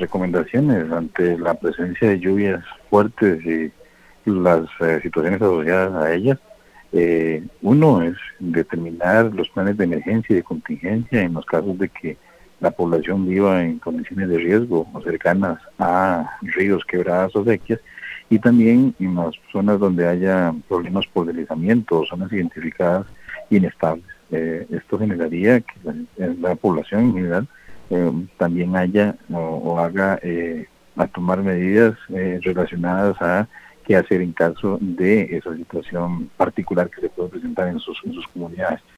recomendaciones ante la presencia de lluvias fuertes y las situaciones asociadas a ellas. Uno es determinar los planes de emergencia y de contingencia en los casos de que la población viva en condiciones de riesgo o cercanas a ríos, quebradas o sequías, y también en las zonas donde haya problemas por deslizamiento o zonas identificadas inestables. Esto generaría que la población en general también haya o haga a tomar medidas relacionadas a qué hacer en caso de esa situación particular que se puede presentar en sus comunidades.